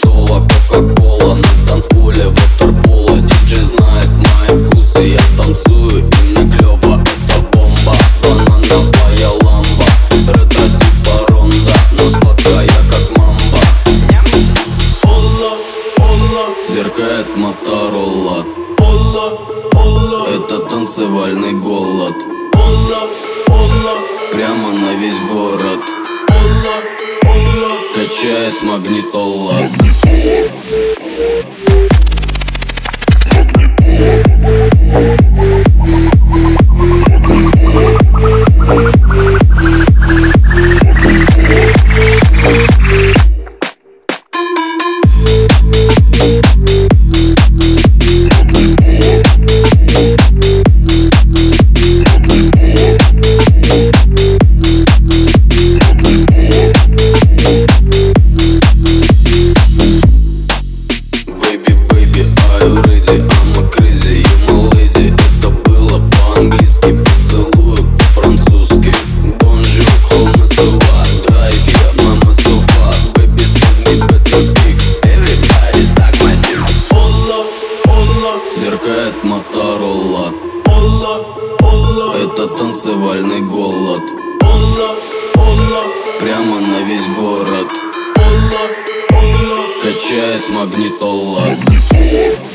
магнитола, кока-кола на танцполе, ватерпола. Диджей знает мои вкусы, я танцую и мне клёво, это бомба. Банановая ламба, ретро типа ронда, но сладкая как мамба. Олла, олла, сверкает Моторола. Олла, олла, это танцевальный голод. Олла, олла, прямо на весь город. Олла, олла, качает магнитола. Сверкает Моторола. Олла, олла, это танцевальный голод. Олла, олла, прямо на весь город. Олла, олла, качает магнитола.